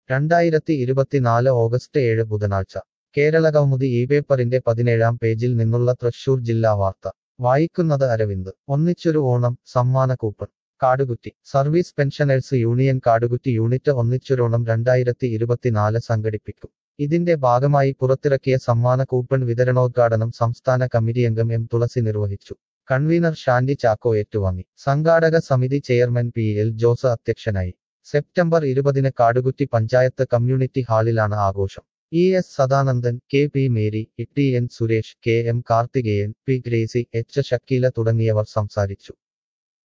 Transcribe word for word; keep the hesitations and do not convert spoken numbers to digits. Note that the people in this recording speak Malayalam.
രണ്ടായിരത്തി ഇരുപത്തിനാല് ഓഗസ്റ്റ് ഏഴ് ബുധനാഴ്ച കേരളകൗമുദി ഈ പേപ്പറിന്റെ പതിനേഴാം പേജിൽ നിന്നുള്ള തൃശൂർ ജില്ലാ വാർത്ത വായിക്കുന്നത് അരവിന്ദ് ഒന്നിച്ചൊരു ഓണം സമ്മാന coupon Kadukutty service pensioners union Kadukutty unit ഒന്നിച്ചൊരോണം രണ്ടായിരത്തി ഇരുപത്തിനാല് സംഘടിപ്പിക്കും ഇതിന്റെ ഭാഗമായി പുറത്തിറക്കിയ സമ്മാന കൂപ്പൺ വിതരണോദ്ഘാടനം സംസ്ഥാന കമ്മിറ്റിയംഗം എം തുളസി നിർവഹിച്ചു കൺവീനർ ഷാൻഡി ചാക്കോ ഏറ്റുവാങ്ങി സംഘാടക സമിതി ചെയർമാൻ പി എൽ ജോസ് അധ്യക്ഷനായി സെപ്റ്റംബർ ഇരുപതിന് കാടുകുറ്റി പഞ്ചായത്ത് കമ്മ്യൂണിറ്റി ഹാളിലാണ് ആഘോഷം E S Sadanandan K P Mary T N Suresh K M Karthikeyan P Gracy H Shakeela തുടങ്ങിയവർ സംസാരിച്ചു